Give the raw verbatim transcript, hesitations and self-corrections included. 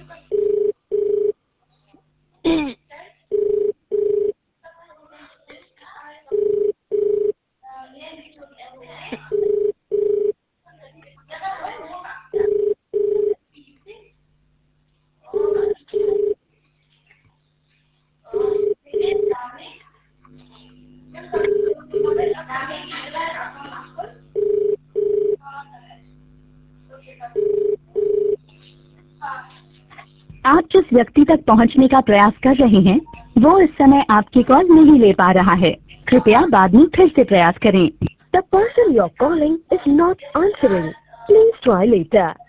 आप जिस व्यक्ति तक पहुंचने का प्रयास कर रहे हैं वो इस समय आपकी कॉल नहीं ले पा रहा है। कृपया बाद में फिर से प्रयास करें। The person you're calling is not answering. Please try later.